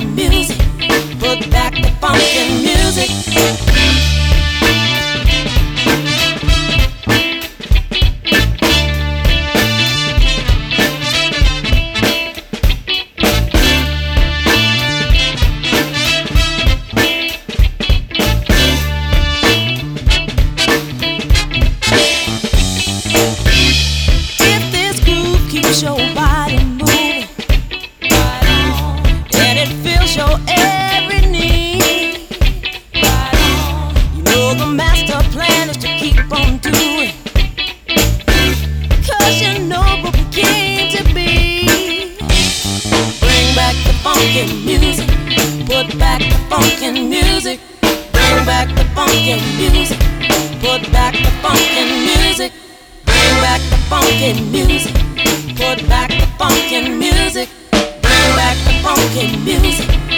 music. Put back the funky music. If this groove keeps your body moving, and it fills your every need, you know the master plan is to keep on doing, 'cause you know what we came to be. Bring back the funky music. Put back the funky music. Bring back the funky music. Put back the funky music. Bring back the funky music. Put back the funky music. Bring back the funky music.